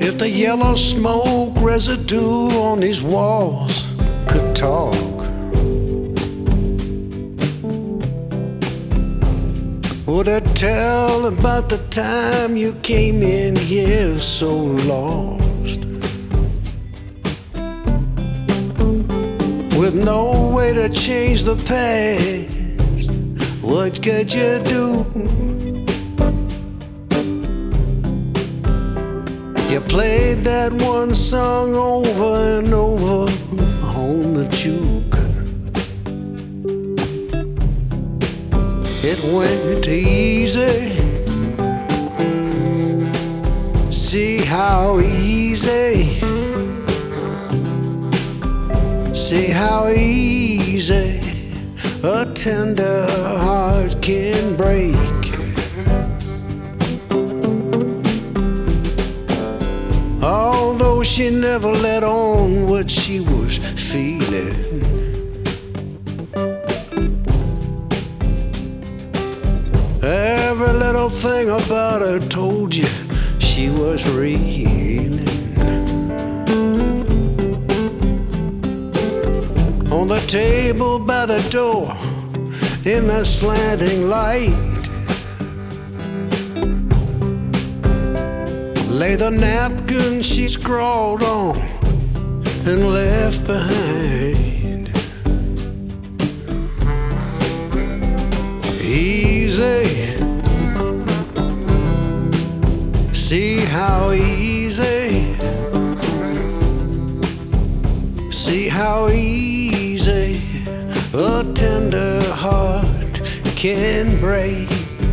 If the yellow smoke residue on these walls could talk, would it tell about the time you came in here so lost? With no way to change the past, what could you do? You played that one song over and over on the juke. It went easy. See how easy. See how easy a tender heart can break. Although she never let on what she was feeling, every little thing about her told you she was reeling. On the table by the door, in the slanting light, lay the napkin she scrawled on and left behind. Easy. See how easy. See how easy a tender heart can break.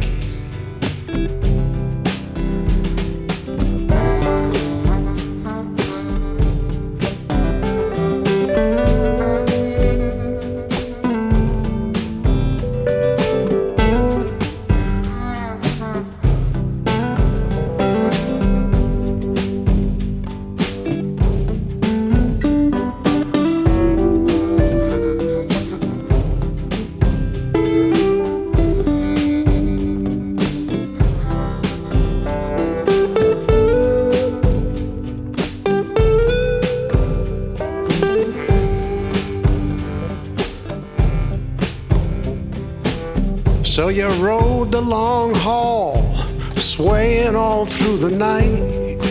So you rode the long haul, swaying all through the night,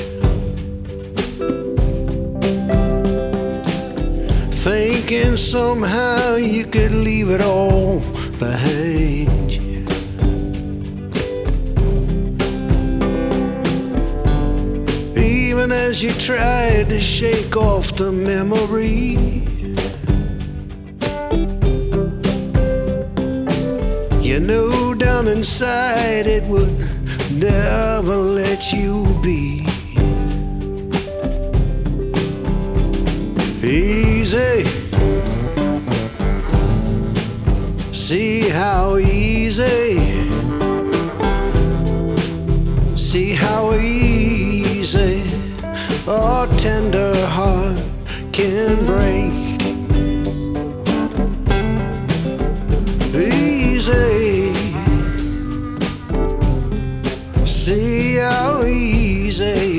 thinking somehow you could leave it all behind you. Even as you tried to shake off the memory, you knew down inside it would never let you be. Easy. See how easy. See how easy a tender heart can break. Easy. See how easy